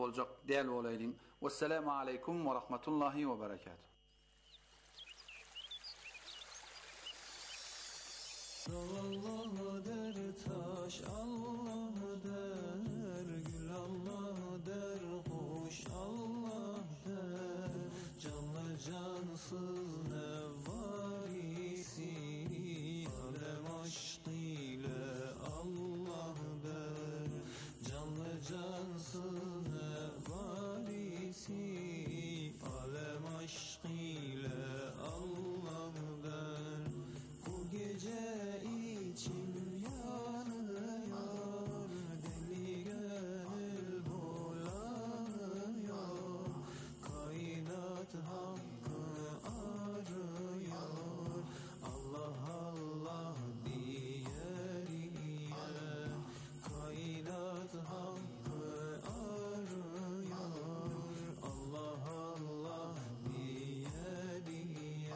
boljak däl bolaýdyň. Vesselamu aleykum we rahmetullahi we berekatuh. Allah der taş, Allah der gül, Allah der hoş, Allah der canlı cansız ne var isi alem aşk ile Allah der canlı cansız ne var isi alem aşk ile Allah der. Bu gece içim yanıyor, deli gönül bulanıyor, kainat hakkı arıyor, Allah Allah diye kainat hakkı arıyor, Allah Allah diye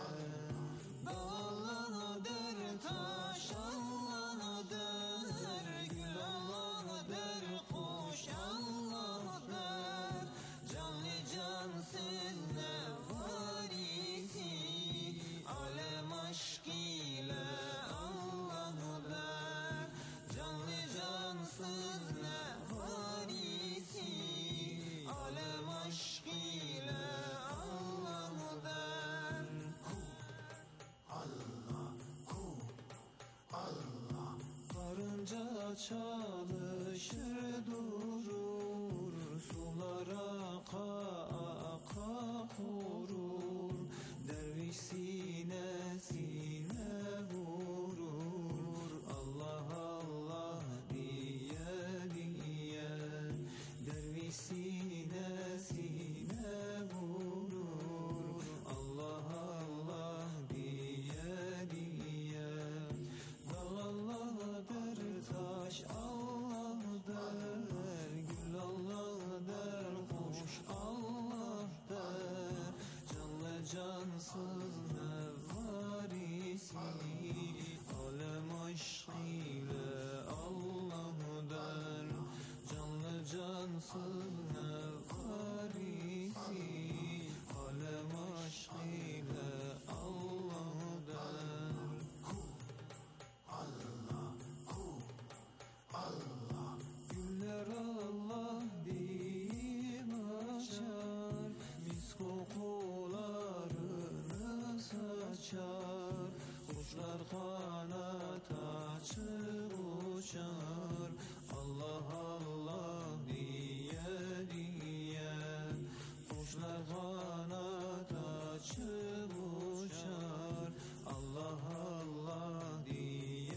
Allah der taş, Allah der gül, Allah der kuş, Allah der canlı cansız ne var isi alem aşk ile Allah der canlı cansız ne var isi alem aşk ile Allah der. Allah karınca çalışır durur, sular aka aka kurur, derviş sinesine vurur, Allah Allah diye derviş sinesine vurur, Allah Allah diye Allah der taş, Allah der gül, Allah der kuş, Allah der canlı cansız ne var isi alem aşk ile Allah der canlı cansız ne var isi alem aşk ile Allah der. Allah güller Allah deyip açar, mis kokularını saçar, kuşlar kanat açıp uçar, Allah Allah diye kuşlar kanat açıp uçar, Allah Allah diye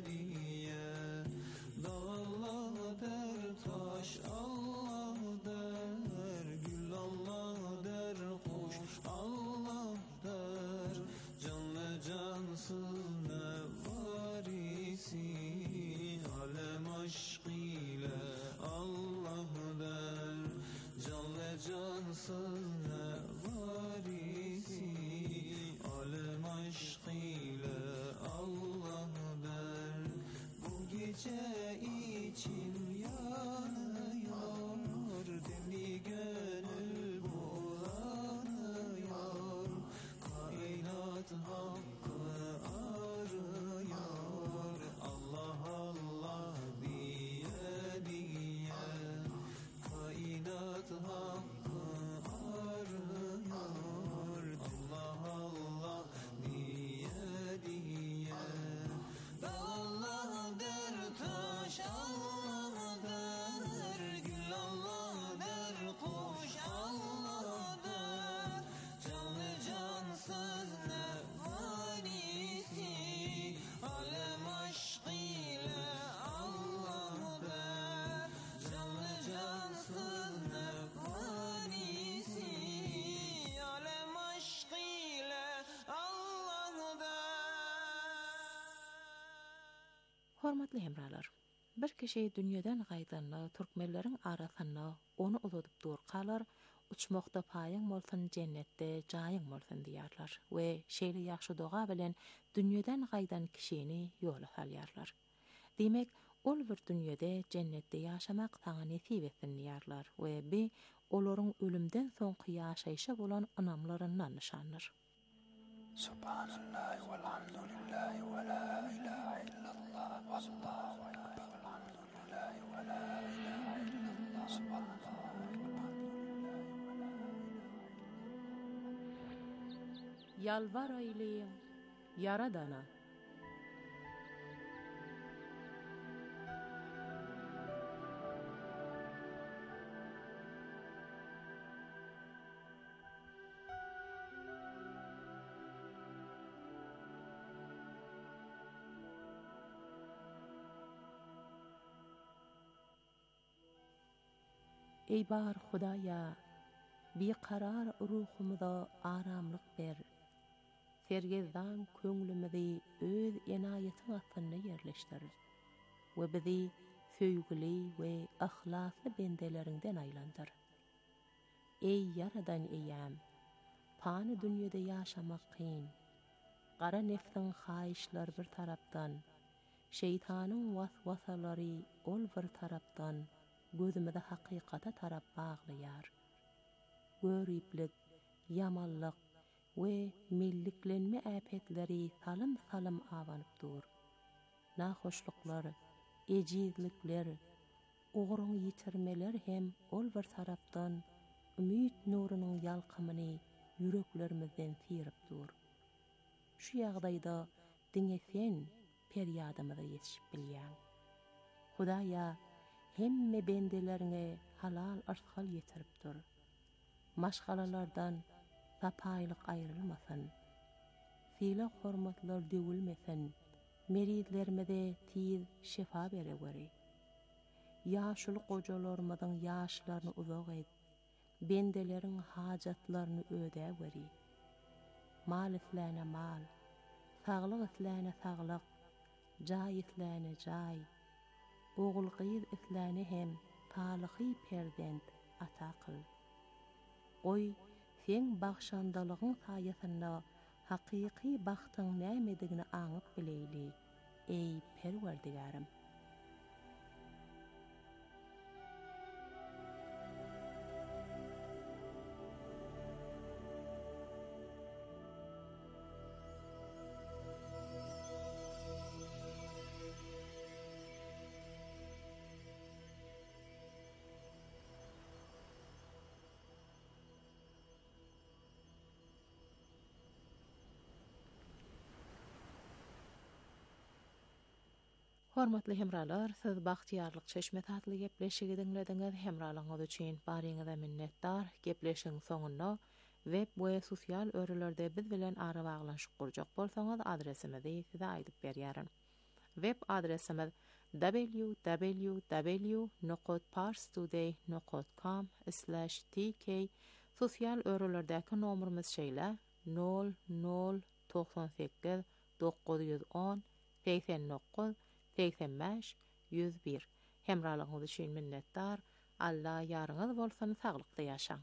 Allah der taş, Allah der gül, Allah der kuş, Allah der canlı cansız ne var isi alem aşk ile Allah der canlı cansız ne var isi alem aşk ile Allah der. Bu gece içim yanıyor, deli gönül bulanıyor, kainat hakkı arıyor, Allah Allah diye kainat hakkı arıyor, Allah Allah diye Allah der taş, Allah der gül, Allah der kuş, Allah der canlı cansız ne var isi alem aşk ile Allah der canlı cansız ne var isi alem aşk ile Allah der. Hormatly hemralar, bir kişi dünýeden gaýdanla türkmenleriň arasynda onu uzadyp durkalar, uçmakda paýaň bolsun, jennetde jaýyň bolsun diýerler we şeýle ýaxşy doga bilen dünýeden gaýdan kişini ýola salýarlar. Demek, ol bir dünýede cennetde ýaşamak taňa nesip etsin diýerler we bi olaryň ölümden soňky ýaşaýşa bolan ynamlaryndan nişanlar. Subhanallah walhamdulillah wa la ilaha illallah wallahu akbar walhamdulillah wa la ilaha illallah subhanallah Yalvar ayleýin Yaradana. Ey bar Hudaýa, biqarar ruhumyza aramlyk ber. Sergezdan köňlümidi öz enaýetiň astyna ýerleşdir we bizi söýgüli we ahlasly bendelerinden aýlandyr. Ey Yaradan eýäm, pany dünýede ýaşamak kyn. Gara nefsiň haýyşlary bir tarapdan, şeytanyň waswasalary ol bir tarapdan gözümde hakykata tarap baglaýar. Göriplik, yamanlyk we milliklenme äpetleri salym awanyp dur. Nahoşluklar, ejizlikler, ogruň ýitirmeler hem ol bir tarapdan ümit nurunyň ýalkymyny yüreklerimizden sirip dur. Şu ýagdaýda diňe sen peryadymyza ýetişip bilýän. Hudaýa hemme bendelerine halal arzkal yetirip dur. Maşgalalardan sapaýlyk aýrylmasyn. Sila hormatlar döwülmesin. Meridlerimize tiz şefa bere göre. Ýaşuly gojalarymyzyň ýaşlaryny uzak et. Bendeleriň hajatlaryny öde göre. Mal isläne mal, saglyk isläne saglyk, jaý isläne jaý. Oğul gyz isläne hem talyhy perdent ata kyl. Oy, sen bagşandalygyň saýasynda hakyky bagtyň nämedigini aňyp bileýli, ey Perwerdigarim. Hormatly hemralar, siz Bagtyarlyk Çeşme tatly gepleşigi dinlediňiz. Hemralaryňyz üçin baryňyza minnetdar. Gepleşiň soňunda web we sosial örelerde biz bilen ara baglanşyk kurjak bolsaňyz adresimizi size aýdyp berýärin. Web adresimiz www.parstoday.com/tk. Sosial örelerdäki nomerimiz şeýle 0098 910 89 85 101. Hemralaryňyz üçin minnetdar. Allah ýaryňyz bolsun, saglykda ýaşaň.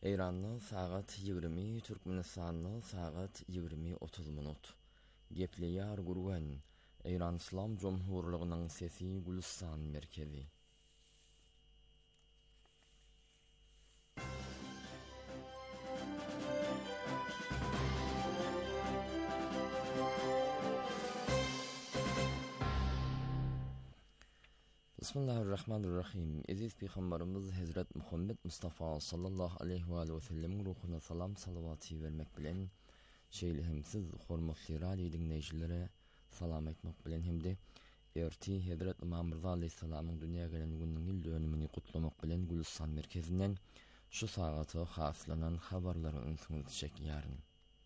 Eýranyň sagat 20, Türkmenistanyň sagat 20:30 minut. Gepleýär gurgan Eýran Islam Jomhurlygynyň sesi Gülistan merkezi. Bismillahirrahmanirrahim. Aziz Peygamberimiz Hazret Muhammed Mustafa sallallahu aleyhi ve sellem ruhuna salam salavatı vermek bilen şeýlehimsiz hormatly radio dinleýjilere salam etmek bilen hemde erti Hazret İmam Rıza aleyhissalamyň dünýäge gelen günüň ýyl dönümini gutlamak bilen Gülistan merkezinden şu sagaty haslanan habarlary öňsüňize çekýäryn.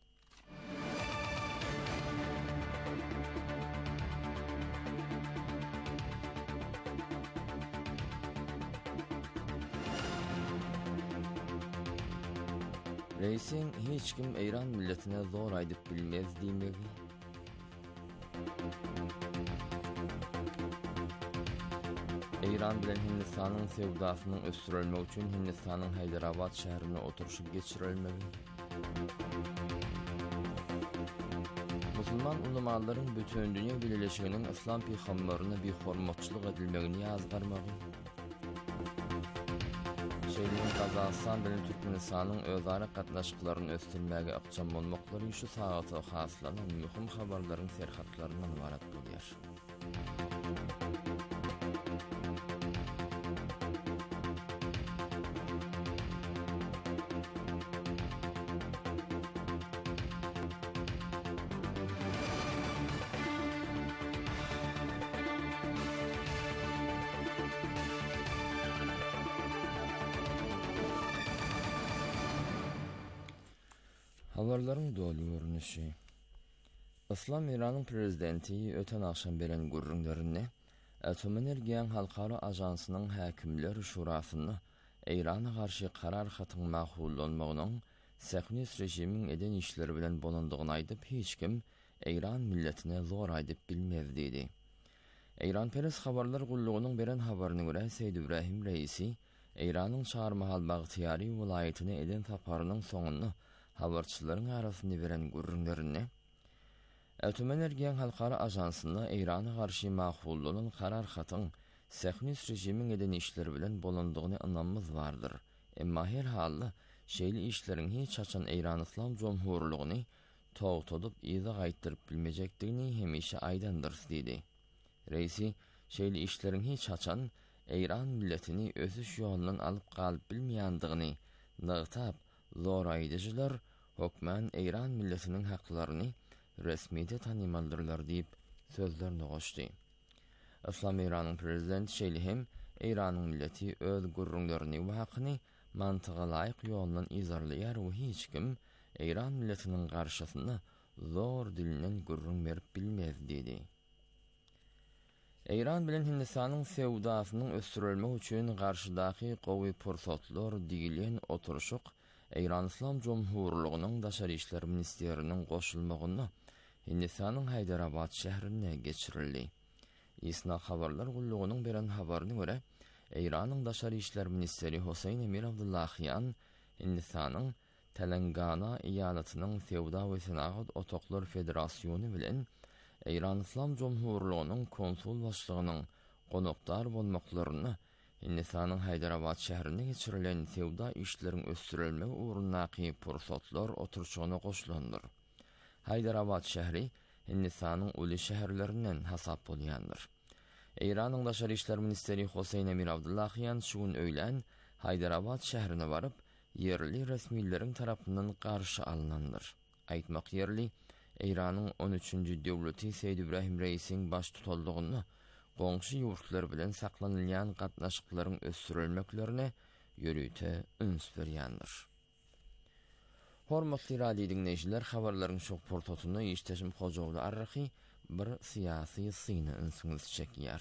Reisin hiç kim Eýran milletine zor aýdyp bilmez diýmegi. Eýran bilen Hindistanyň sewdasynyň ösdürilmegi üçin Hindistanyň Hyderabad şäherine oturuşy geçirilmegi. Musulman ulamalaryň bütün dünýä bileşiginiň İslam peýgamberine bir hormatçylyk edilmegini ýazgarmagy. Şeýlerin Kazakistan bilen Türkmenistanyň özara gatnaşyklaryny ösdürmäge akçam bolmaklary şu sagaty haslanan mühim habarlaryň serhatlarynyň ibarat bolýar. Habarlaryň dolu görnüşi. İslam Eýranyň prezidenti öten akşam beren gurrunlaryny Atom Energiýa Halkara Ajansynyň häkimler şurasyny Eýrana garşy karar hatyň magullanmagynyň Sähniyet rejimiň eden işleri bilen bolandygyny aýdyp hiç kim Eýran milletine zor aýdyp bilmez diýdi. Eýran Peres habarlar gullugynyň beren habaryna görä Seýid Ibrahim Reisi Eýranyň Çarmahal Bagtyary welaýatyna eden saparynyň soňuny habarçylaryň arasynda beren gurrunlaryny Atom Energiýa Halkara Ajansyny Eýrana garşy magullugyň karar hatyň Sähniyet rejimiň eden işleri bilen bolandygyny anlamymyz bardyr. Emma her halda şeýle işleriň hiç açan Eýran Islam Jomhurlygyny togtadyp ýyza gaýtyryp bilmejekdigini hemişe aýdandyr diýdi. Reisi şeýle işleriň hiç açan Eýran milletini ösüş ýolundan alyp galyp bilmeýändigini nagtap zor aýdyjylar hokman Eýran milletiniň haklaryny resmiýete tanymaldyrlar diýip sözlerini goşdy. Islam Eýranyň prezidenti şeýle Eýranyň milleti öz gurrunlaryny we hakyny mantyga laýyk ýolundan izarlaýar we hiç kim Eýran milletiniň garşysyna zor dilinden gurrun berip bilmez diýdi. Eýran bilen Hindistanyň sewdasynyň ösdürilmegi üçin garşydaky gowy pursatlar diýilen oturuşyk Eýran Islam Jomhurlygynyň daşary işler ministeriniň goşulmagyny Hindistanyň Hyderabad şäherine geçirildi. Isna habarlar gullugynyň beren habaryna görä Eýranyň daşary işler ministeri Husayn Emir Abdullahiýan Hindistanyň Telangana eýalatynyň Sewda we Senagat Otoklar Federasiýony bilen Eýran Islam Jomhurlygynyň konsul başlygynyň konokdar bolmaklaryny Hindistanyň Hyderabad şäherine geçirilen sewda işleriň ösdürilmegi ugrundaky pursatlar oturuşygyna goşulandyr. Hyderabad şäheri Hindistanyň uly şäherlerinden hasap bolýandyr. Eýranyň daşary işler ministeri Husayn Emir Abdullahiýan şu gün öýlen Hyderabad şäherine baryp yerli resmiýetleriň tarapyndan garşy alynandyr. Aýtmak yerli Eýranyň 13-nji döwleti Seýid Ibrahim Reisiň baş tutaldygyny goňşy ýurtlar bilen saklanylýan gatnaşyklaryň ösdürilmeklerine ýörüte üns berýändir. Hormatly radio dinleýijiler, habarlaryň şok portatyny işteşim Hojawly Arrahy bir syýasy syny öňsüňize çekýär.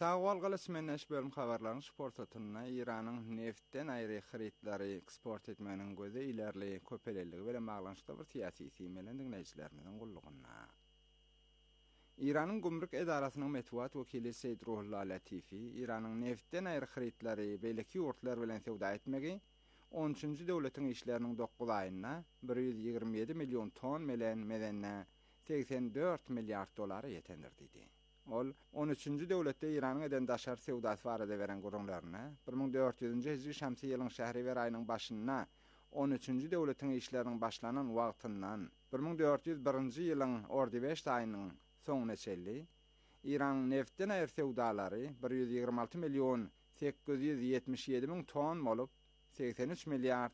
Sağwal galasmeniş bölüm habarlaryny sport satynına İranyň neftden aýry xiritlary eksport etmeginiň gözi ilerli köpelelligi bilen baglanşykda bir syýasy siýmelen dinleýijilerimiziň gullugyna. İranyň gümrük edarasynyň metbuat wekili Seýid Ruhullah Latifi İranyň neftden aýry xiritlary beýleki ýurtlar bilen sewda etmegi 13-nji döwletiň işleriniň 9 aýyna 127 million ton melen medenne 84 milliard dolara yetendir diýdi. Ol 13-nji döwletde Iranyň edendaşar sewdasy barada beren gurulmalarına 1400-nji hijri şamsy ýylyň Şähriwer aýynyň başyna 13-nji döwletiň işleriniň başlanan wagtyndan 1401-nji ýylyň ordibeş aýynyň soňuna çelli İran neftden aýr sewdalary 126 million 877 min ton bolup 83 milyard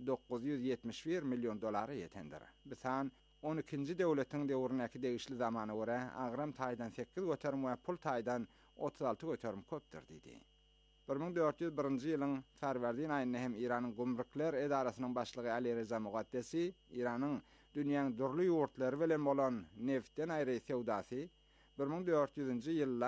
971 milyon dolara yetendir. Bisan 12-nji döwletiň döwründäki degişli zamana görä agram taýdan 8 göterim we pul taýdan 36 göterim köpdir diýdi. 1401-nji ýylyň Farwardyn aýynda hem Iranyň gümrükler edarasynyň başlygy Ali Reza Mugaddesi Iranyň dünýäň durly ýurtlary bilen bolan neftden aýry sewdasy 1400-nji ýylda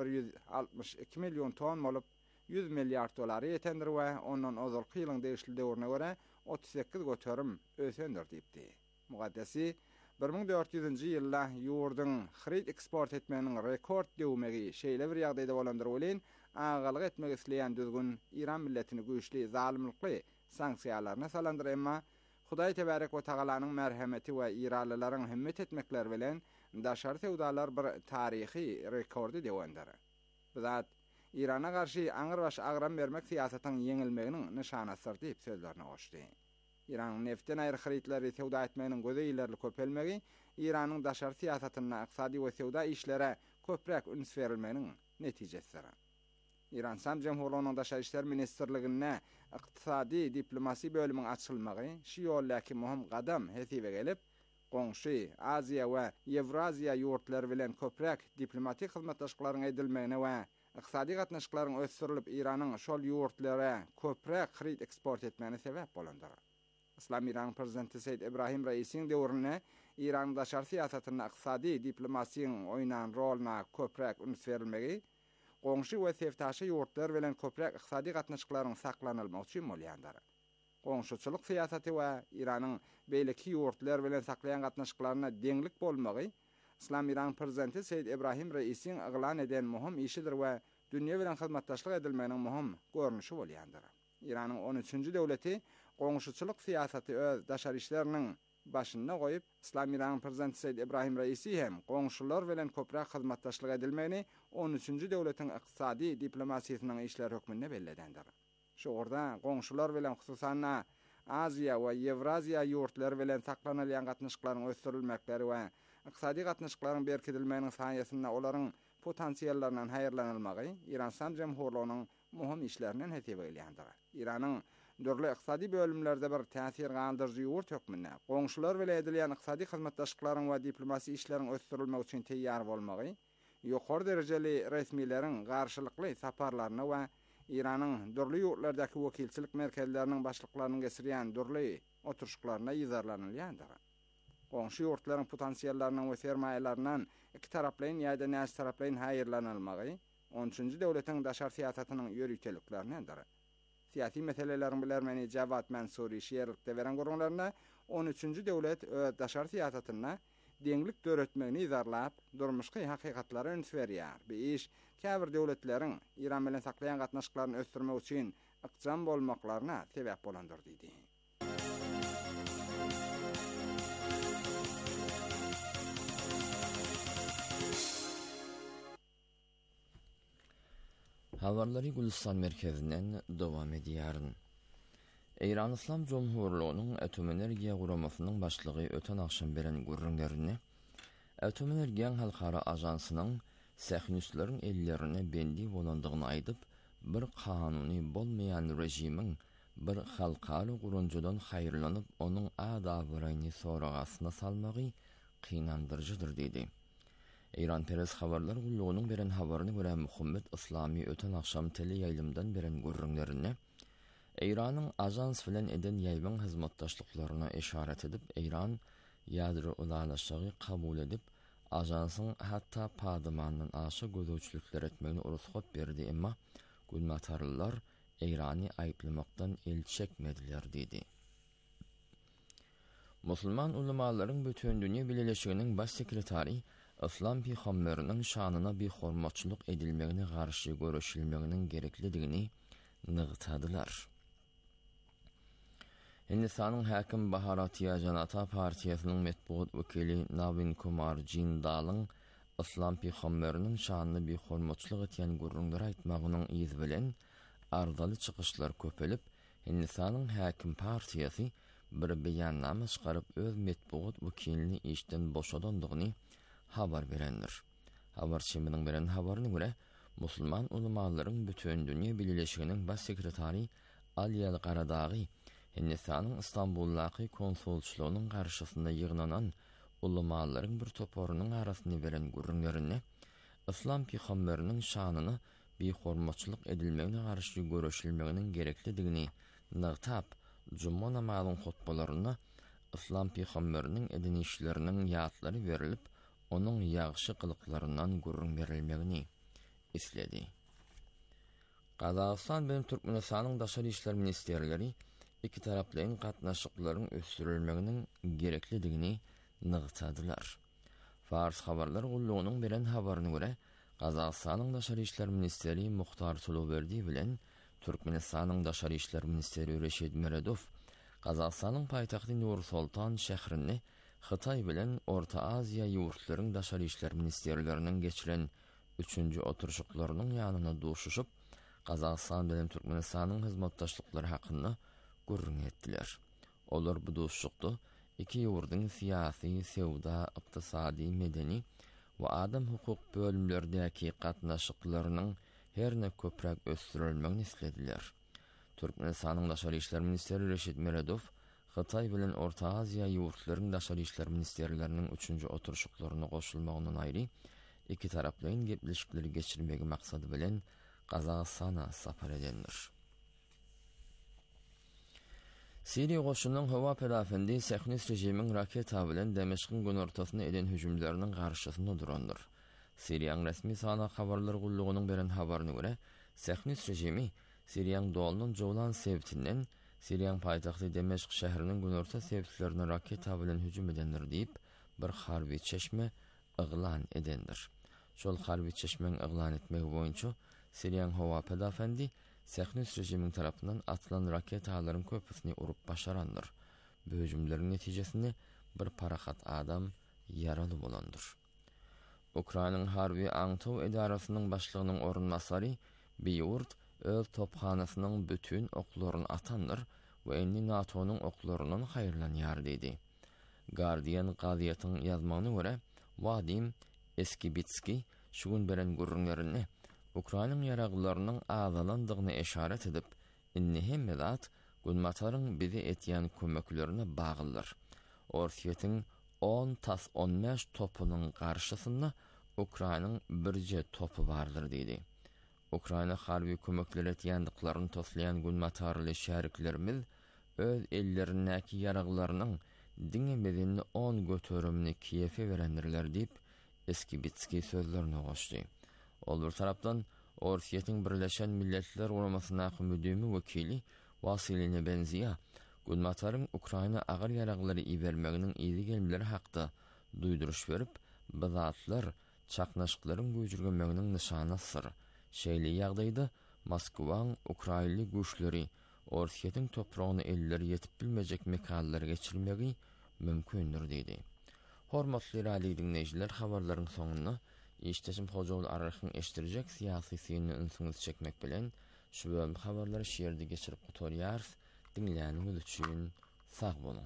162 milyon ton bolup 100 milyard dolary yetendir we ondan ozalky ýylyň degişli döwrüne görä 38 göterim ösendir diýipdi. Mugaddesi 1400-nji ýylda ýurdyň xrit eksport etmeginiň rekord döwmegi şeýle bir ýagdaýda bolandyr bolan agalyk etmek isleýän düzgün İran milletini güýçli zalimlikli sanksiýalaryna salandyr emma Hudaý tebarek we Tagalanyň merhemeti we İranlylaryň himmet etmekleri bilen daşary sewdalar bir taryhy rekordy döwendir. Bizat İrana garşy aňyrbaş agram bermek siýasatynyň ýeňilmeginiň nyşanasydyr diýip sözlerine goşdy. İran neften aýry xiritlary sewda etmeginiň gözi ilerli köpelmegi İranyň daşary siýasatyna iqtisadi we sewda işlere köprek üns berilmeginiň netijesidir. İran Sam Jamhuriyetining daşary işler ministrligine iqtisadi diplomasi bölüminiň açylmagy şu ýollaky muhim gadam hesibe gelip, goňşy Aziýa we Ewraziýa ýurtlary bilen köprek diplomatik hyzmatdaşlyklaryň edilmegine we iqtisadi gatnaşyklaryň ösürilip Iranyň şol ýurtlara köprek xirit eksport etmegine sebäp bolandyr. İslam İran prezidenti Seyyid İbrahim Raisiň döwrüne İran daşary siýasatyna iqtisadi diplomasiýanyň oýnan roluna köprek üns berilmegi, goňşy we sewtaşy ýurtlar bilen köprek iqtisadi gatnaşyklaryň saklanylmagy üçin bolýandyr. Goňşuçylyk siýasaty we Iranyň beýleki ýurtlar bilen saklaýan gatnaşyklaryna deňlik bolmagy, İslam İran prezidenti Seyyid İbrahim Raisiň eglan eden muhim işidir we dünýä bilen hyzmatdaşlyk edilmeginiň muhim görnüşi bolýandyr. Iranyň 13-nji döwleti goňşuçylyk siýasaty öz daşary işleriniň başyna goýup, İslam İran prezidenti Seyyid İbrahim Raisi hem goňşular bilen köprek hyzmatdaşlyk edilmegini 13-nji döwletiň iqtisadi diplomasiýasynyň işler hökmünde belledendir. Şu orda goňşular bilen hususan Aziýa we Ewraziýa ýurtlary bilen saklanylýan gatnaşyklaryň ösürilmekleri we iqtisadi gatnaşyklaryň berkidilmeginiň saýasynda olaryň potensiýallarynyň haýyrlanylmagy İran Islam Jamhuriyetining muhim işlerinden hesibe edilýändir. Iranyň dörli iqtisadi bölümlerde bir täsir gandyrjy ýurt hökmünde goňşular bilen edilýän iqtisadi hyzmatdaşlyklaryň we diplomasi işleriň ösürilmegi üçin teýýar bolmagy, ýokary derejeli resmiýleriň garşylykly saparlaryna we İranyň dörli ýurtlardaky wekilçilik merkezleriniň başlyklarynyň geçirýän dörli oturuşklaryna ýyzarlanylýandyr. Goňşy ýurtlaryň potensiýallarynyň we sermaýelarynyň iki taraplaryň ýa-da näçe taraplaryň haýyrlanylmagy 13-nji döwletiň daşary siýasatynyň ýörüýteliklerindendir. Siyasi meselelerin bilermeni Javad Mansuri şeýerlikde beren gurulmalarına 13-nji döwlet daşary siýasatyna deňlik döretmegini izarlap, durmuşky hakykatlary üns berýär. Bu iş käbir döwletleriň İran bilen saklaýan gatnaşyklaryny ösdürmek üçin ykjam bolmaklaryna sebäp bolandyr diýdi. Habarlary Gülistan merkezinden dowam edýäryn. İran İslam Cumhuriyetining atom energiýa guramasynyň başlygy öten akşam beren gurrunlaryny Atom Energiýa Halkara Ajansynyň sähnüsleriň ellerine bendi bolandygyny aýdyp, bir kanuny bolmaýan rejimiň bir halkary gurunjudan haýyrlanyp, onuň adabyny soragasyna salmagy kynandyrjydyr diýdi. İran Peres habarlar gullugynyň beren habaryna görä Muhammed Islami öten akşam tele ýaýlymdan beren gurrunlaryny İranyň ajans bilen eden ýaýban hyzmatdaşlyklaryna işaret edip, İran ýadro ulanşygy kabul edip, ajansın hatta padımanın aşı gözöçlükler etmegini ruhsat berdi emma gulmatarlılar İran'ı ayıplamaktan el çekmediler dedi. Musulman ulemaların bütün dünya birleşiginin baş sekretari İslam Peygamberinin şanına bir hormatçılık edilmegine karşı görüşülmeginin gereklidigini nıgtadılar. Hindistan'ın Hakim Bharatiya Janata Partiyasının metbuat vekili Navin Kumar Jindal'ın İslam Peygamberinin şanına bir hormatçılık eten gurrunlar aytmağının iz bilen ardalı çıkışlar köpelip Hindistan'ın Hakim Partiyası bir beyanname çıkarıp öz metbuat vekilini işten boşadandygyny habar berendir. Habarçymynyň beren habaryna görä, musulman ulemalarının bütün dünya birleşiginiň baş sekretari Ali Al-Qaradaghi Hindistan'ın İstanbul'daki konsolçuluğunun karşısında yığınanan ulemaların bir toporunyň arasyny beren gurrunlaryny İslam Peygamberinin şanyny bir hormatçılık edilmegine karşı görüşilmeginin gereklidigini nıgtap, Cuma namazynyň hutbalaryna İslam Peygamberinin edinişlerinin ýatlary berilip, onun ýagşy kılıklarından gurrun berilmegini isledi. Kazakistan bilen Türkmenistanyň daşary işler ministerleri iki taraplyň gatnaşyklaryň ösdürilmeginiň gereklidigini nıgtadylar. Fars habarlar gullugynyň beren habaryna görä, Kazakistanyň daşary işler ministeri Muhtar Tuluberdi bilen Türkmenistanyň daşary işler ministeri Reşid Meredov Kazakistanyň paýtagty Nur-Sultan şäherinde Xitay bilen Orta Aziya ýurtlarynyň daşary işler ministerleriniň geçiren 3-nji oturuşyklarynyň ýanyna duşuşyp Kazakistan bilen Türkmenistanyň hyzmatdaşlyklary hakynda gurrun etdiler. Olar bu duşuşykda iki ýurdyň siýasy, sewda, ykdysady, medeni we adam hukuk bölümlerdäki gatnaşyklarynyň herne köprek ösdürilmegini islediler. Türkmenistanyň daşary işler ministeri Reşid Meredov Xitay bilen Orta Aziya ýurtlarynyň daşary işler ministerleriniň 3-nji oturuşyklaryna goşulmagyndan aýry iki taraplyň gepleşikleri geçirmegi maksady bilen Kazakistana sapar edendir. Siriya goşunynyň hawa pedafendi Sehnis rejimiň raketa bilen Demeşkiň gün ortasyna eden hüjümleriniň garşysynda durandyr. Siriýanyň resmi sana habarlar gullugynyň beren habaryna görä, Sehnis rejimi Siriýanyň dolunyň jowlan sebitinden Siriýanyň paýtagty Demeşk şäheriniň gün orta sebitlerine raketa bilen hüjüm edendir diýip bir harby çeşme yglan edendir. Şol harby çeşmeň yglan etmegi boýunça Siriýanyň hawa pedafendi Sehnis rejimiň tarapyndan atılan raketalaryň köpüsini urup başarandyr. Bu hüjümleriň netijesinde bir parahat adam yaraly bolandyr. Ukrainanyň harby aňtaw edarasynyň başlygynyň orunmasary Biýurt öz topxanasynyň bütün oklaryny atandyr we endi NATO'nyň oklarynyň haýyrlanýar diýdi. Guardian gaziýatynyň ýazmagyna görä, Vadim Eskibitski şu gün beren gurrunlaryny Ukrainanyň ýaraglarynyň azalandygyny eşaret edip, inni hemme zat gulmataryň bizi etýän kömeklerine baglydyr. Orsiýetiň 10-15 topunyň garşysynda Ukrainanyň birje topu bardyr diýdi. Ukraina harby kömekleri etýändiklaryny toslayan gulmatarly şäriklerimiz öz ellerindäki ýaraglarynyň diňe 10 götörümni Kiýewe berendirler diýip Eskibitski sözlerini goşdy. Ol bir tarapdan Orsiýetiň Birleşen Milletler Uramasyna müdümi wekili Vasilina Benziya gulmataryň Ukraina agyr ýaraglary ibermeginiň iýdi gelmeleri hakda duýduruş berip, bu zatlar çaknaşyklaryň göjürgenmeginiň nyşanasydyr. Şeýle ýagdaýda Moskwaň Ukrainly güýçleri Orsiýetiň topragyny elleri ýetip bilmejek mekanlara geçirmegi mümkindir diýdi. Hormatly radio dinleýijiler, habarlaryň soňuna İşteşim Hocaoğlu Ararxın eştirecek siyasi siyini ınsınız çekmek bilen şu bölüm haberleri şiirde geçirip kutoriyarız. Dinleyeniniz için sağ olun.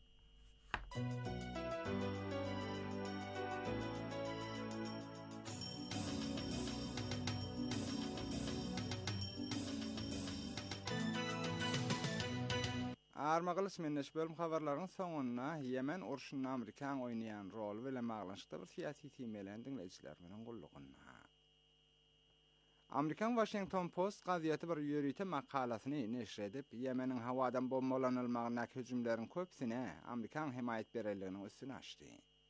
Armaqlys menneş bölüm habarlaryň soňuna Yemen urşunyň Amerikan oýnaýan rol bilen maglanşykda bir syýasy temelen dinleýijilerimiň gullugyna. Amerikan Washington Post gaziýeti bir ýörüýte makalasyny neşr edip, Yemeniň hawadan bombalanylmagyna hüjümleriň köpsine Amerikan himayet bererliginiň üstüne açdy.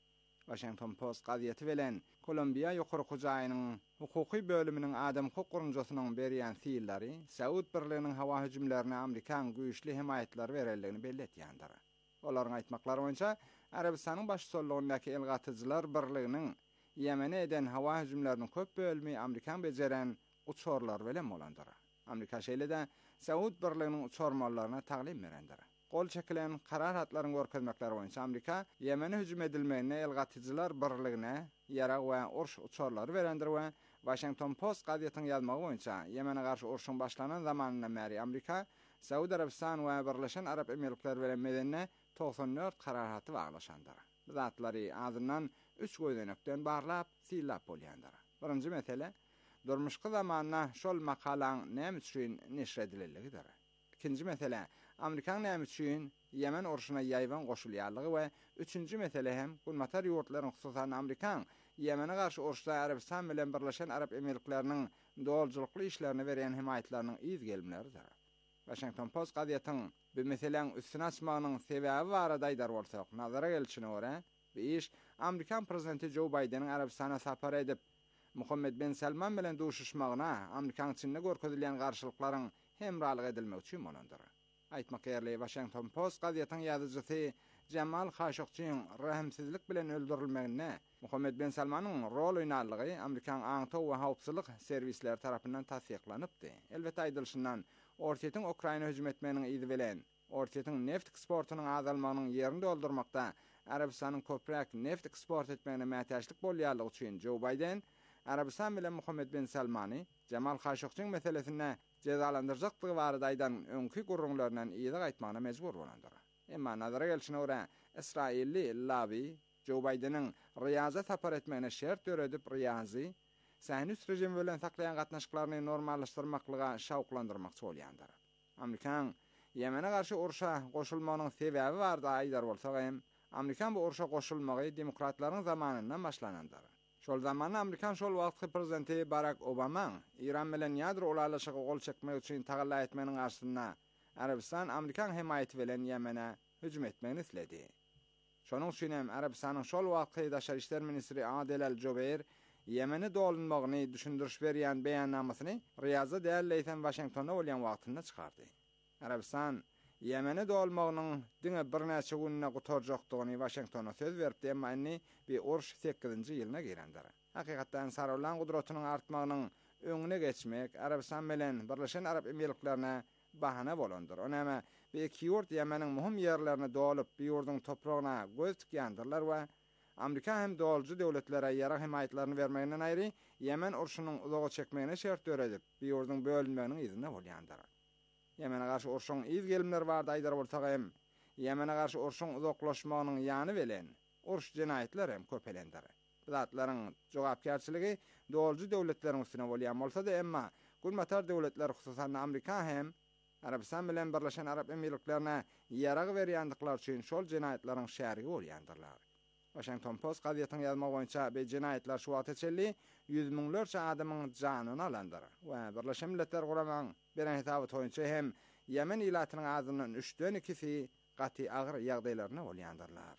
Washington Post gazieti bilen Kolumbiya ýokurky jaýynyň hukuky bölüminiň adam hukuk gurunjasynyň berýän fiillari Saud birliginiň hawa hüjümlerine Amerikan güýçli himayetler bereldigini belletýändir. Olaryň aýtmaklary boýunça Arabistanyň başçylygyndaky elgatyjylar birliginiň Yemene eden hawa hüjümleriniň köp bölümi Amerikan bejeren uçorlar bilen bolandyr. Amerika şeýle-de Saud birliginiň uçormallaryna taglim berendir. Gol çekilen karar hatlaryny görkezmekleri boýunça Amerika Yemene hüjüm edilmegine elgatyjylar birligine ýarag we urş uçorlary berendir we Washington Post gazetynyň ýazmagy boýunça Yemene garşy urşyň başlanan zamanyndan beri Amerika Saudi Arabistan we Birleşen Arap Emirlikleri bilen medenne 94 kararhaty baglaşandyr. Bu zatlary azyndan 3 göýdenekden barlap silap bolýandyr. Birinji mesele durmuşky zamanna şol makalaň näme üçin neşr edileligidir. İkinji mesele Amerikan näme üçin Yemen urşuna ýaýban goşulýarlygy we üçünji mesele hem gulmatar ýurtlaryň hususan Amerikan Yemene garşy urşda Arabistan bilen Birleşen Arap Emirlikläriniň dolajlykly işlerini berýän himayetleriniň ýyzgelmeleridir. Washington Post gazetynyň bu meseleň üstüne açmagynyň sebäbi barada aýdar bolsak, nazara gelişine görä, bu iş Amerikan prezidenti Joe Bideniň Arabistana sapar edip Muhammed bin Salman bilen duşuşmagyna Amerikan içinde görkezilýän garşylyklaryň hemralyk edilmek üçin bolandyr. Aýtmak ýerli Washington Post gazetynyň ýazyjysy Jamal Khashoggiň rahimsizlik bilen öldürilmegine Muhammed bin Salmanyň rol oýnarlygy Amerikan aňto we hawpsuzlyk serwisleri tarapyndan tasdiklanypdy. Elbetde aýdylşyndan Ortiýetiň Ukraina hüjüm etmeginiň ýyzy bilen Ortiýetiň neft eksportunyň azalmagynyň ýerini doldurmakda Arabistanyň köpräk neft eksport etmegine mätäçlik bolýarlygy üçin Joe Biden Arabistan bilen Muhammed bin Salmany Jamal Khashoggiň meselesine cezalandyrjakdygy barada aýdan öňkü gurrunlaryndan ýygy aýtmagyna mejbur bolandyr. Emma nazara gelişine görä Israilli lobby Joe Bideniň Riyaza sapar etmegine şert öredip Riyazy Sahnüs rejimi bilen saklayan gatnaşyklaryny normallaşdyrmaklyga şawklandyrmakçy bolýandyr. Amerikan Yemene garşy urşa goşulmagynyň sebäbi barda aýdar bolsak hem Amerikan bu urşa goşulmagy demokratlaryň zamanyndan başlanandyr. Şol zaman Amerikan şol wagtky prezidenti Barack Obama İran bilen ýadro ulalaşyga gol çekmek üçin tagalla etmeniň arşynda Arabistan Amerikan himayeti bilen Yemene hüjüm etmegini isledi. Şonuň üçin hem Arabistanyň şol wagtky daşary işler ministri Adel El-Jubeir Yemeni dolunmagyny düşündiriş berýän beýannamasyny Riyaza däleýsen Washingtonda bolýan wagtynda çykardy. Arabistan Yemeni dolmagynyň diňe bir näçe günne gutarjakdygyny Washingtona söz beripdi, emma indi bir urş 8-nji ýylyna girendir. Hakykatdan saralan gudratynyň artmagynyň öňüne geçmek Arabistan bilen Birleşen Arap Emirliklerine bahana bolandyr. Onama bir iki ýurt Yemeniň muhim ýerlerini dolup bir ýurdyň topragyna göz tikýändirler we Amerika hem dolju döwletlere ýara himayetlerini bermeginden aýry Yemen urşunyň uzaga çekmegine şert öredip bir ýurdyň bölünmeginiň ýyzyna bolýandyr. Yemene garşy urşuň ýyzgelimler barda aýdar bolsak hem Yemene garşy urşuň uzaklaşmagynyň ýany bilen urş jenaýetler hem köpelendir. Zatlaryň jogapkärçiligi dolju döwletleriň üstüne bolýan bolsa-da emma gulmatar döwletler hususan Amerika hem Arabistan bilen Birleşen Arap Emirliklerine ýarag berýändikleri üçin şol jenaýetleriň şärigi bolýandyrlar. Washington Post gazetynyň ýazmagy boýunça bu jenaýetler şu wagt içinde 100 miňlerçe adamyň janyny alandyr we Birleşen Milletler Guramagyň beren hesabı boýunça hem Yemen ýylatynyň azyndan 3-den 2-si gaty agyr ýagdaýlaryna bolýandyrlar.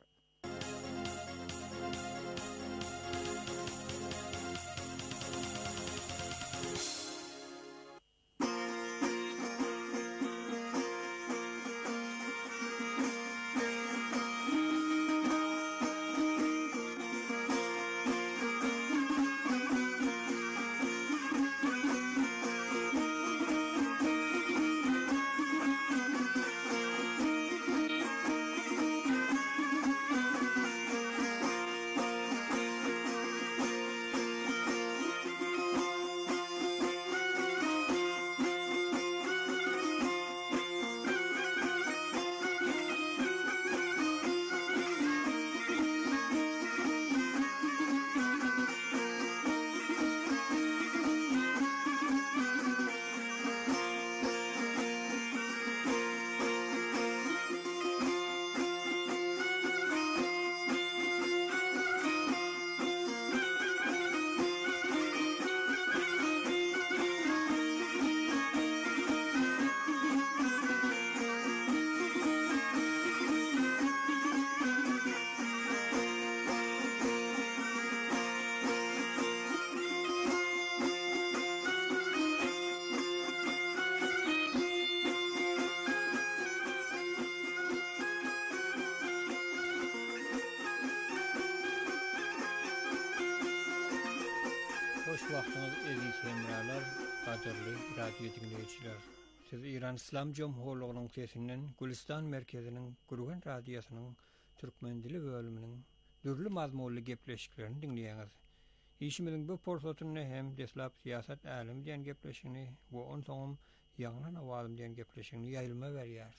Hoş wagtyňyz eziz hemralar, gaderli radio dinleýijiler. Siz İran İslam Jomhurlygynyň sesinden Gülistan merkeziniň Gürgen radiosynyň türkmen dili bölüminiň dürli mazmunly gepleşiklerini dinleýäňiz. Işimiziň bu porsatyny hem deslap siýasat älim diýen gepleşigini we on soňam ýaňlan awalym diýen gepleşigini ýaýylma berýäris.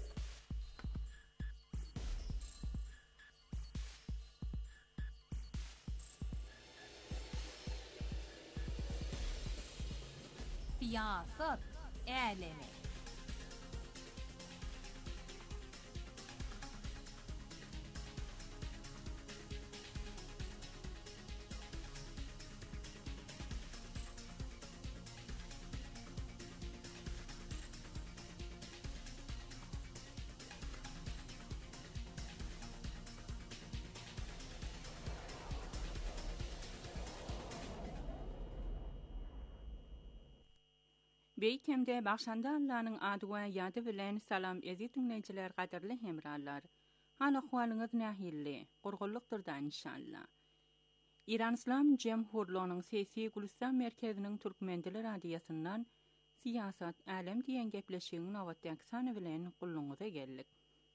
Siyasat älemi. Beýtemde başanda Allah'nyň ady we ýady bilen salam eziz dinleýijiler, gaderli hemralar. Hal ahwalyňyz nähilli? Gurgunlukdyrda inşallah. İran İslam Jomhurlygynyň sesi Gülistan merkeziniň türkmen dili radiosynyň siýasat älem diýen gepleşiginiň awatdaky sany bilen gulluňyza geldik.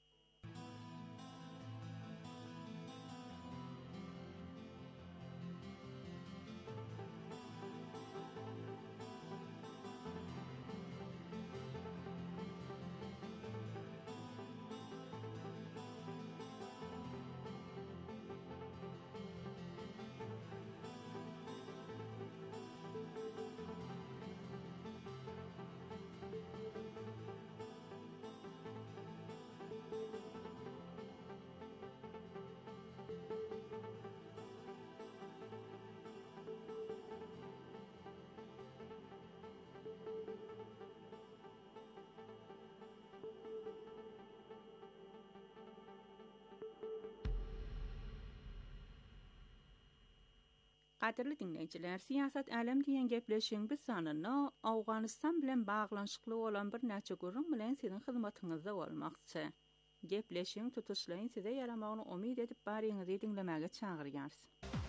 Gaderli dinleýijiler, siýasat älem diýen gepleşiň biz sanyny Awganystan bilen baglanşykly bolan bir näçe gurrun bilen sizin hyzmatyňyzda bolmakçy. Gepleşiň tutuşlaryň size ýaramagyny umyt edip baryňyzy dinlemäge çagyrýarys.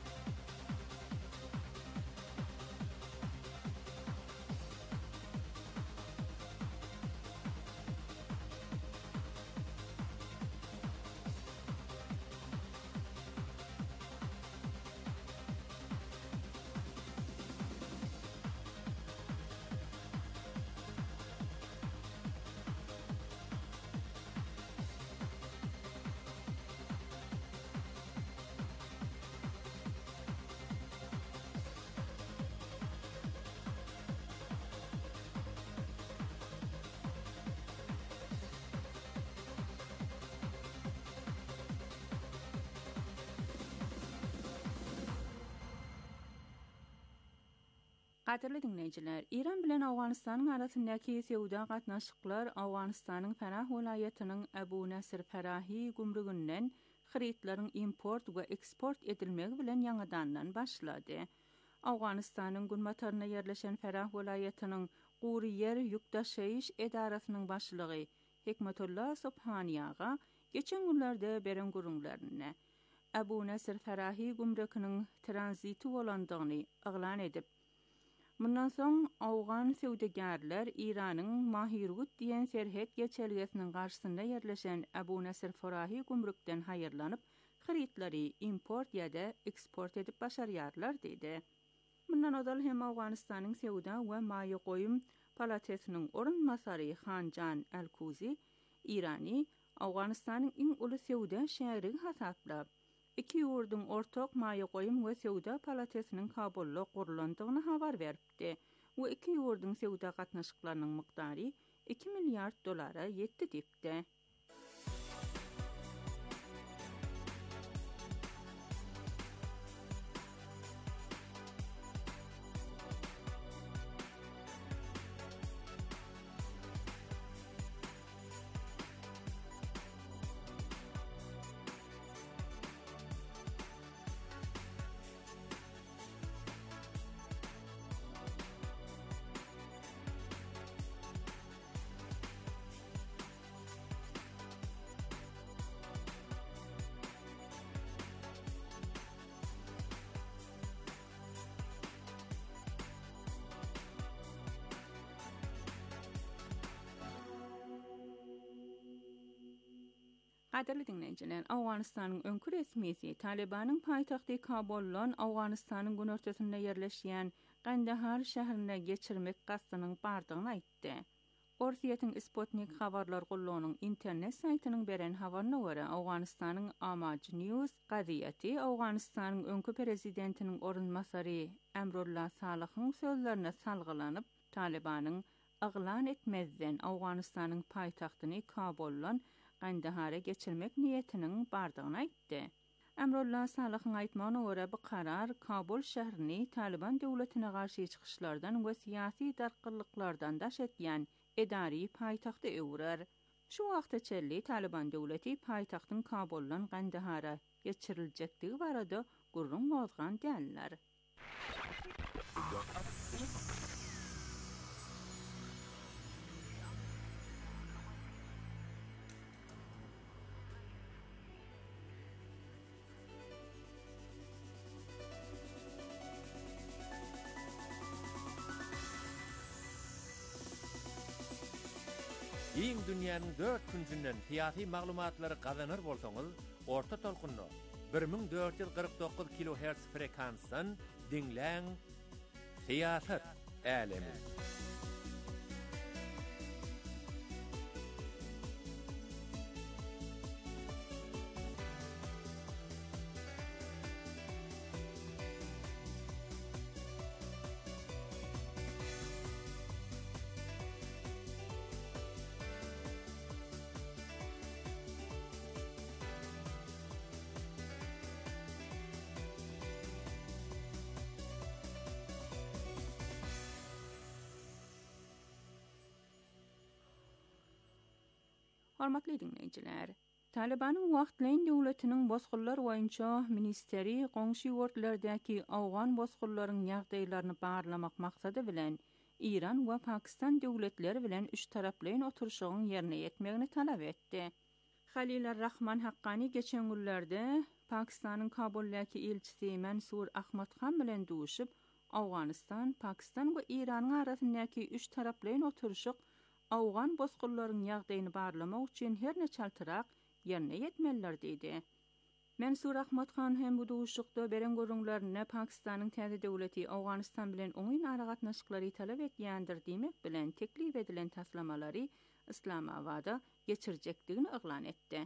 Gaderli dinleýijiler, İran bilen Awganystanyň arasyndaky sewda gatnaşyklar Awganystanyň Farah welaýatynyň Abu Nasr Farahi gumrugynyň xritlaryň import we eksport edilmegi bilen ýangydan başlady. Awganystanyň gunmataryna ýerleşen Farah welaýatynyň Guriyer ýükdaşyş edarasynyň başlygy Hikmetullah Subhaniýaga geçen günlerde beren gurunlaryny Abu Nasr Farahi gumrugynyň tranziti bolandygyny aglan edip, bundan soň Awgan sewdegarlar İranyň Mahirgut diýen serhet geçelgesiniň garşysynda ýerleşen Abu Nasr Farahi gumrukdan haýyrlanyp, xritlary import ýa-da eksport edip başarýarlar diýdi. Bundan odal hem Awganystanyň sewda we maýy goýum palatesynyň orunmasary Hanjan Alkuzi İrany Awganystanyň iň uly sewda şäheri hasaplap, iki ýurdun ortak maýy goýum we sewda palatesynyň Kabulda gurulandygyny habar beripdi. We iki ýurdun sewda gatnaşyklarynyň miqdary $2 milyard ýetdi diýipdi. Qadirli dinleyijiler, Awganistanyň öňkü resmisi Talibanyň paýtagty Kabuldan Awganistanyň günortasynda ýerleşýän Kandahar şäherine geçirmek gastynyň bardygyny aýtdy. Orsiýetiň Sputnik habarlar gullugynyň internet saýtynyň beren habaryna görä, Awganistanyň Amaj News gaziýeti Awganistanyň öňkü prezidentiniň orunmasary Emrullah Salahyň sözlerine salgylanyp, Talibanyň aglan etmezden Awganistanyň paýtagtyny Kabuldan Kandahara geçirmek niyetiniň bardygyny aýtdy. Emrullah Salahyň aýtmagyna görä, bu karar Kabul şäherini Taliban döwletine garşy çykyşlardan we syýasy darkylyklardan daş etýän edari paýtagty öwrer. Şu wagtçäli Taliban döwleti paýtagtyň Kabuldan Kandahara geçiriljekdigi barada gurrun bozgan däller. Iň dünýäniň 4 küncünden syýasy maglumatlary gazanır bolsaňyz, orta tolkunly 1449 kHz frekansdan dinläň Syýasat älemi. Hormatly dinleyijiler, Talibanyň wagtlaýyn döwletiniň bozgullar boýunça ministeri goňşy ýurtlardäki awgan bozgullaryň ýagdaýlaryny barlamak maksady bilen İran we Pakistan döwletleri bilen üç taraplaýyn oturuşygyň ýerine ýetmegini talap etdi. Halil Rahman Haqqani geçen günlerde Pakistanyň Kabuldaky elçisi Mansur Ahmad Khan bilen duşup Awganistan, Pakistan we İranyň arasyndaky üç taraplaýyn oturuşyk awgan bozgullaryň ýagdaýyny barlamak üçin her neçe altyrak ýerine ýetmeliler diýdi. Mansur Ahmad Khan hem bu duşukda beren görüňlerini Pakistanyň täze döwleti Awganistan bilen oňyn aragatnaşyklary talap etýändir diýmek bilen teklip edilen taslamalary Islamabada geçirjekdigini ýaglan etdi.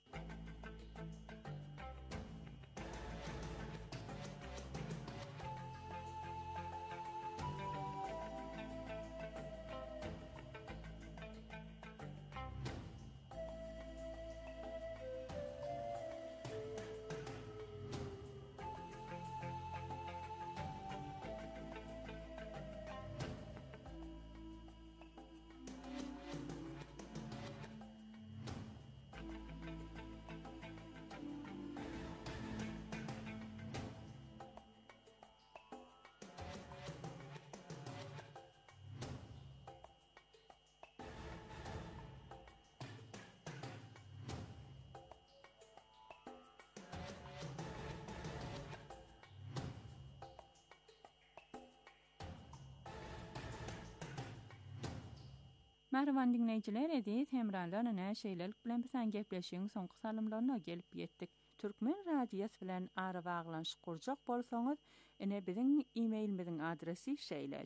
Merhaban dinleyijiler, edis hemralar näme şeýlelik bilen bilen gepleşiň soňky salymlaryna gelip ýetdik. Türkmen radiýasy bilen ara baglanşyk kurjak bolsaňyz, ene biziň e-mailimiziň adresi şeýle: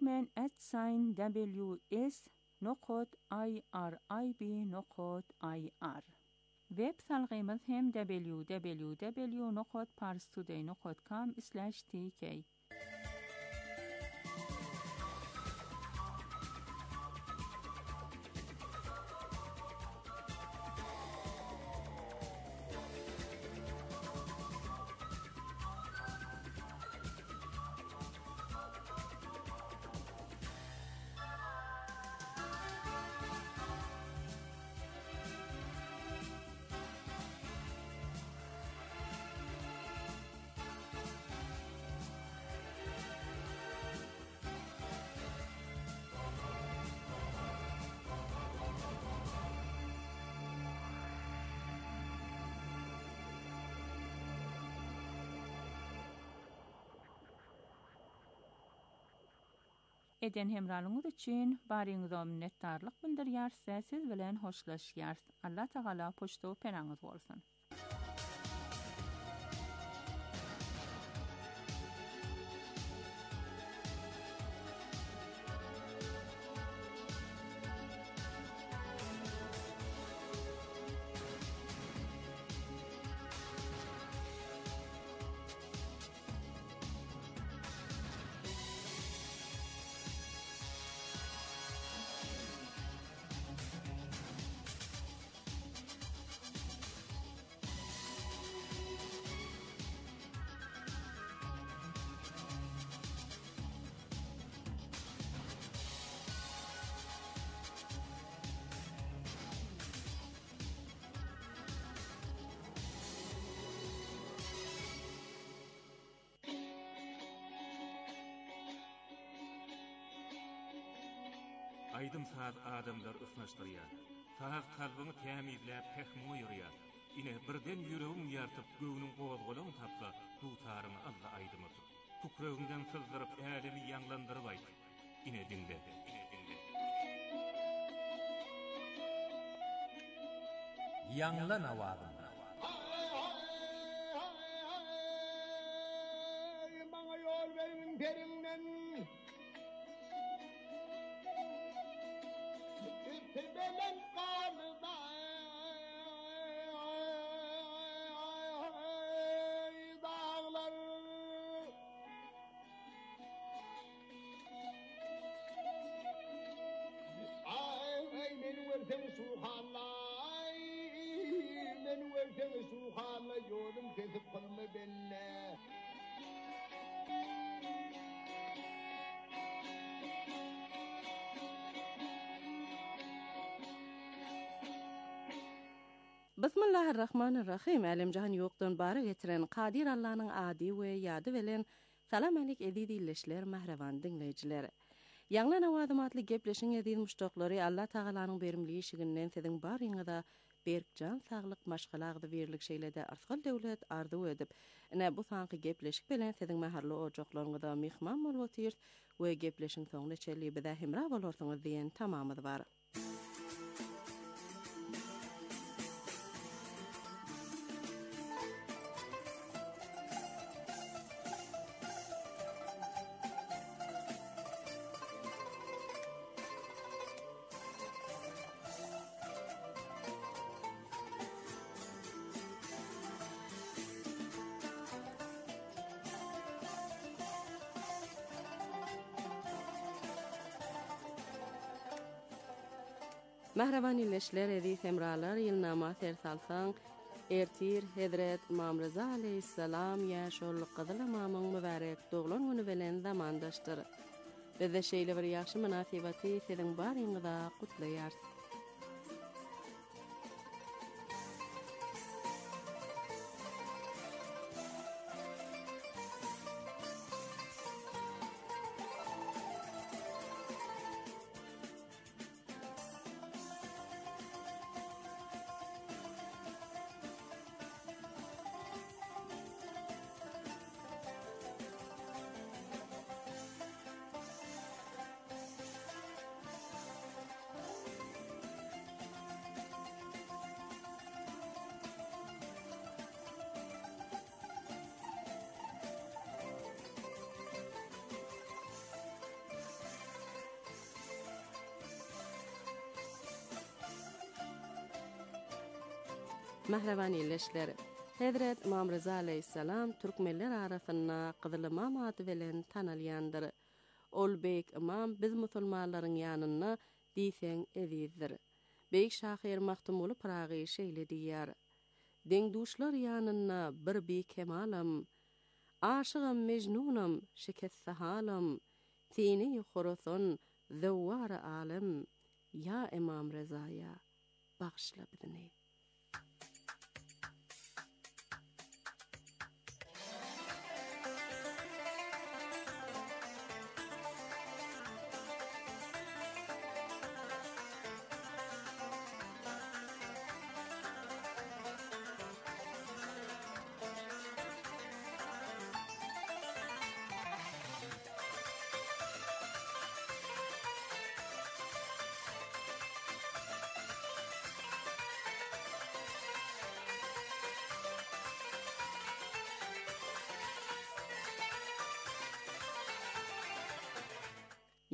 turkmen@ws.irib.ir. Web salgymyz hem www.parstoday.com/tk. eden hemralyňyz üçin baryňyza minnetdarlyk bildirýär, siz bilen hoşlaşýar. Allah Taala poşto penaňyz bolsun. Aydym saat adamlar ısnaşdyrýar. Sağ kalbyny tämizläp pehmi ýürýär. Ine birden ýüregiň ýartyp göwüniň gozgolagyny tapsa, dutaryny Allah aýdymy. Tukragyndan sızdyryp älimi ýanglandyryp aýt. Ine dinle. Ýanglan awazyn. Maňa ýol berin perinden. Belen qalıda dağlar ay men versen suhalay men versen suhalay yolum kesip kalma benne. Bismillahirrahmanirrahim. Alemjahan ýokdan bary getiren Qadir Allah'nyň ady we ýady bilen salam alyk edilişler mahrawan dinleýijiler. Ýanglan awadymatly gepleşiň edil muşdoklary Allah Tagalanyň berimli işiginden siziň baryňyza berkjan saglyk maşgalagdy berlik şeýlede arsgal döwlet ardy edip, ine bu sanky gepleşik bilen siziň maharly ojaklaryňyza mihman bolýar we gepleşiň soňuna çelli bide hemra bolarsyňyz diýen tamamy bar. Mahrawan illeşler edi semralar ýylnama tersalsaň ertir Hedret Imam Rıza aleyhissalam ýaşol Gyzyl Imamyň mübarek doglan güni bilen zamandaşdyr. Bizde şeýle bir ýaşy munasabaty siziň baryňyza gutlaýar. Mahrawan illeşler. Hedret Imam Rıza aleyhissalam türkmenler arasynda Gyzyl Imam ady bilen tanalýandyr. Ol beýik imam biz musulmanlaryň ýanyna diýseň edizdir. Beýik şahyr Mahtumul Pragy şeýle diýýär. Deňduşlar ýanyna bir bi kemalam. Aşygym mejnunam şekesse halam. Seni ýokorason zawwara alam. Ya Imam Rızaýa bagşla bizini.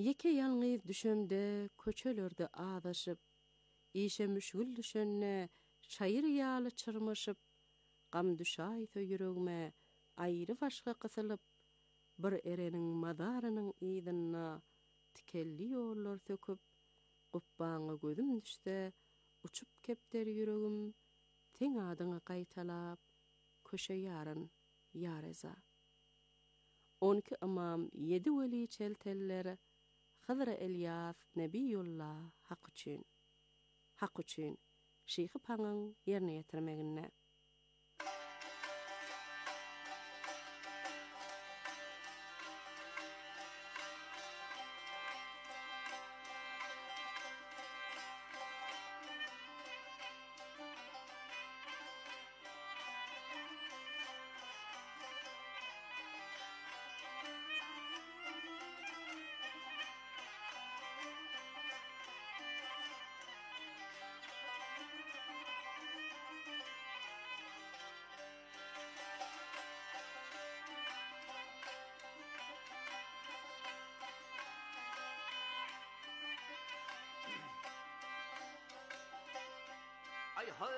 Yeke yalňyz düşende köçelerde adaşyp, işe müşgül düşenne şaýyr ýaly çyrmaşyp, gam düşäýse ýüregime aýry başga kysylyp, bir erenin madarynyň ýygyna tikelli ýollar söküp, gupbaňa gözüm düşse, uçup kepder ýüregim, seň adyňy gaýtalap, köşe ýaryn ýareza. 12 imam 7 weli çelteller, Hızr Elyas Nebiyullah hak üçin Şeyh Paňyň ýerine ýetirmegine. Ay hay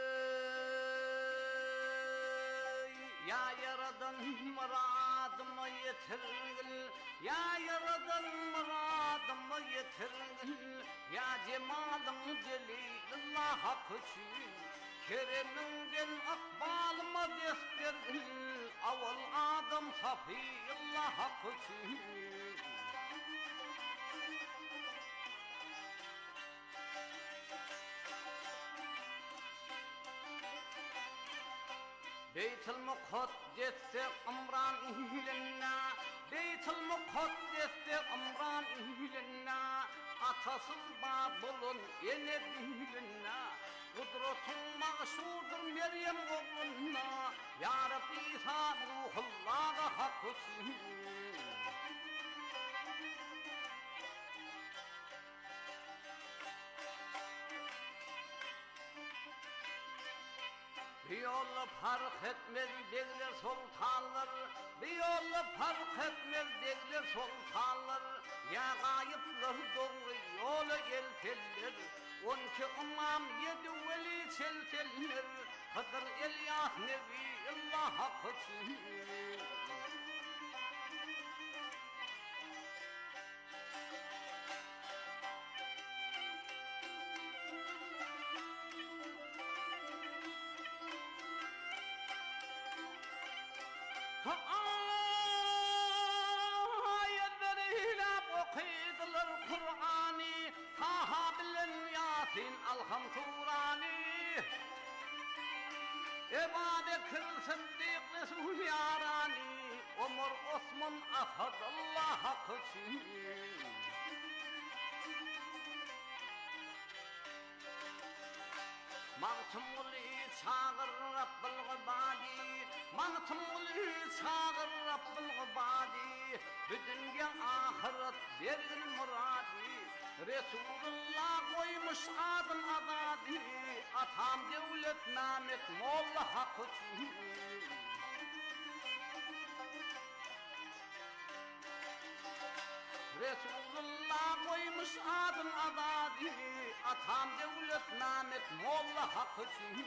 ya yaradan muradımı yitirgil, ya yaradan muradımı yitirgil, ya cemalın celilullah hak üçün, kereminden akbalıma destirgil, aval adam safiyullah hak üçün. Beytül Mukaddes'te amran ihlenna, Beytül Mukaddes'te amran ihlenna, atasız Babulun ene ihlenna, kudretun mağşurdur Meryem oğluna, Ya Rabbi İsa ruhullah'a hak olsun. Bir yolla fark etmez degler sultanlar, bir yolla fark etmez degler sultanlar, ya gayıplar doğru yola elteller, 12 imam 7 veli çelteller, Hızr Elyas Nebiyullah hak olsun. Ayetleriyle okuydular Kur'an'ı, Taha bilen Yasin Alham Turani. Ebu Bekir Sıddık Resul Yarani, Ömer Osman Asadullah hak için. Mağtumuli çağır Rabbul Gıbadi, Mağtumuli çağır Rabbul Gıbadi, Bütünge ahiret vergil muradi, Resulullah koymuş adın adadi, Atam devlet Mehmet Molla hak için. Resulullah koymuş adın adadi, Atam devlet Mehmet Molla hak için.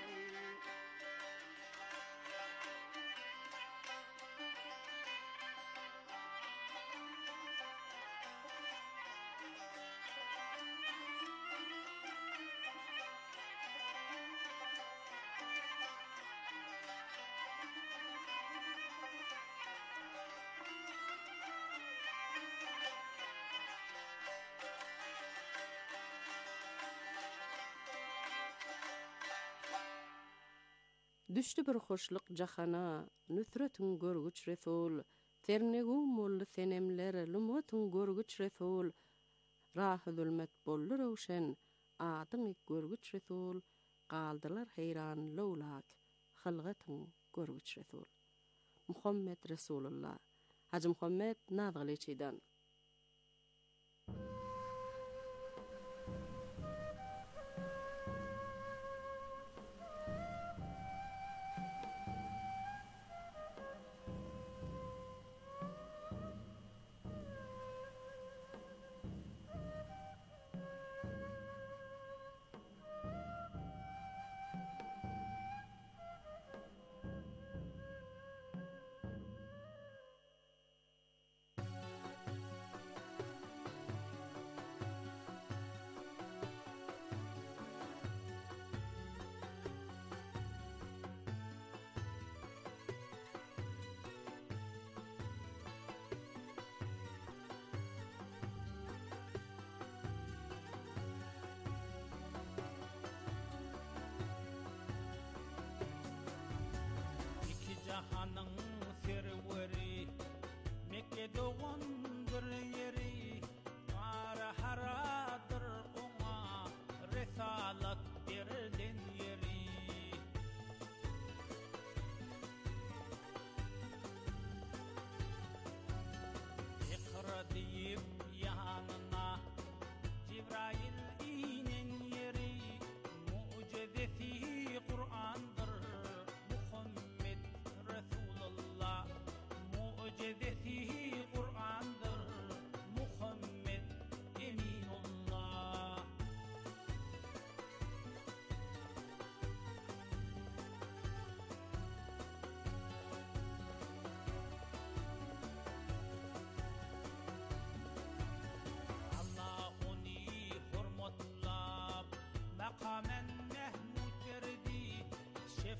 Düştü bir hoşluk jahana, nüsretün görgüç Resul, ternegum mollu senemler, lumutun görgüç Resul, rahı zulmet bollu rovşen, adın ik görgüç Resul, qaldılar heyran lowlak, hılgıtın görgüç Resul. Muhammed Resulullah, Hacı Muhammed Nazgaliçi'den.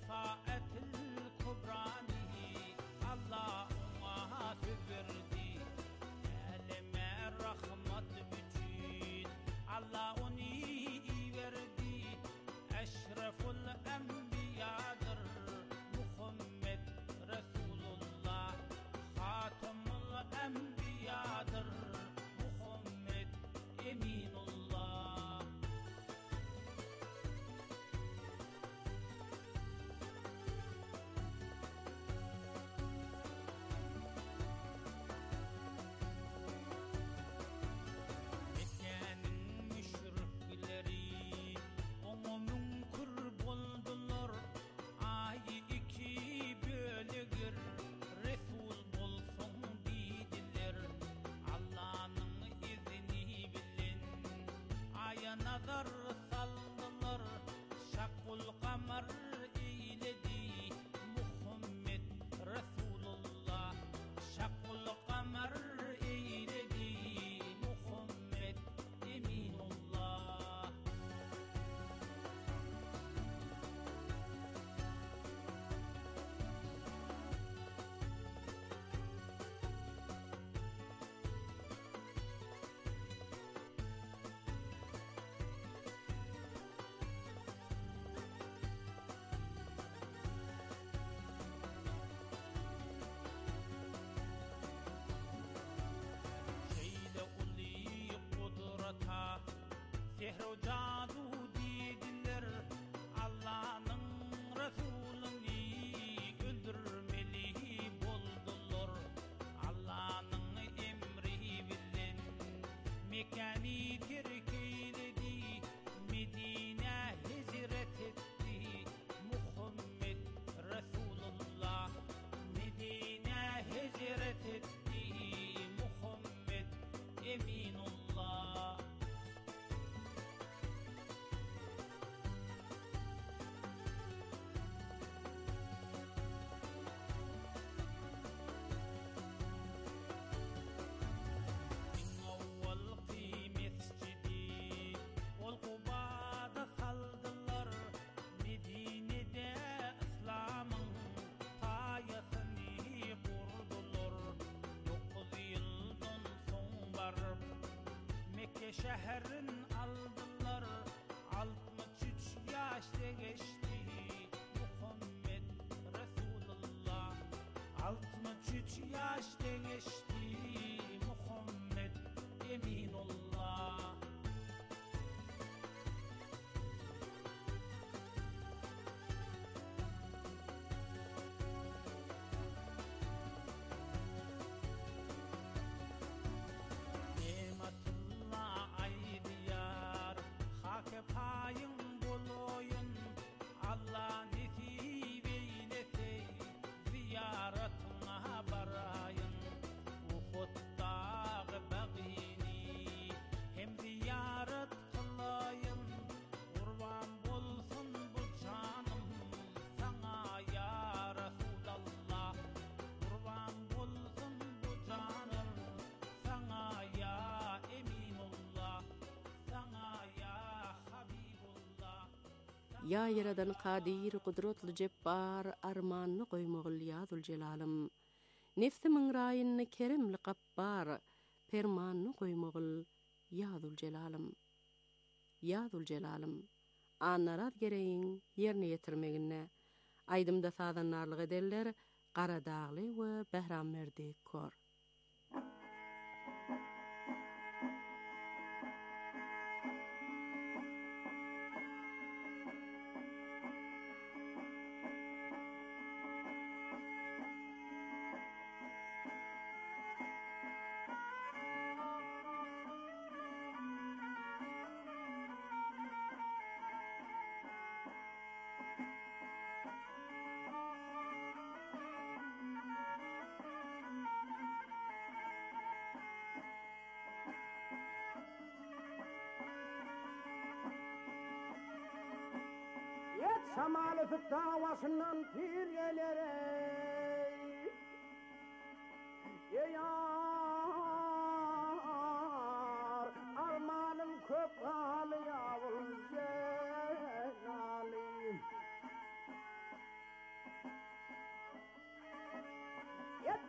şefaatil kubrani Allah'ıma söz verdi elime rahmet üçün Allah onu verdi eşreful enbiyadır Muhammed Resulullah hatamul enbiyadır Muhammed eminullah Mekke'nin müşrikleri onu münkür buldular ayı iki bölügür Resul bulsun dediler Allah'ın izni bilin aya nazar saldılar şakul kamar eyledi Muhammed Resulullah şakul kamar eyledi Muhammed eminullah Şeyle uli kudrata Sehro cadu dediler Allah'ın Resulüni öldürmeli buldular Allah'ın emri bilin Mekani terk eyledi Medine hicret etti Muhammed Resulullah Medine hicret etti Muhammed eminullah Awwal mescidi ol Kuba'da saldılar Medine'de İslam'ın tayasını kurdular 9 yıldan son varıp Mekke şehrin aldılar 63 yaşta geçti Muhammed Resulullah 63 yaşta geçti Muhammed eminullah Nimetullah ay diyar hake payın boloyun Allah nesip eylese ziyaretine barayın Uhud'daki bagini hem ziyaret kılayın Kurban bolsun bu canım sana ya Resulallah Kurban bolsun bu canım sana ya eminullah sana ya Habibullah Ya yaradan qadir qudratlı jebbar armanını qoymagul yazul celalım Nefsimin rayını kerimli qappar permanını qoymagul yazul celalım Annarat gereğin yerine yetirmegine aydımda sadanlarlık ederler Qaradağlı ve Behram Merdi kor Şamalı davasından pirgelere yar armanım köp halı yavul cenalim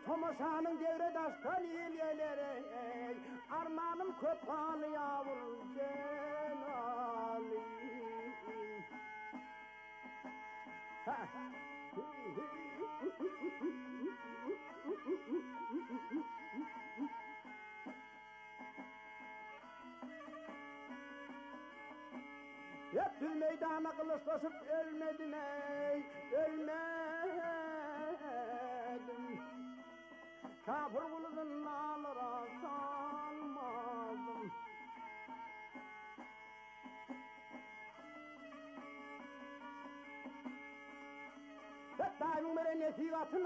Tomaşanın devredaştan ilerlere armanım köpanı yavur Cenali. Hep düz meydana kılıçlaşıp ölmedin ey, ölmedim. Kafir kuludun nalara salmadım. Hep daim bere nesihatın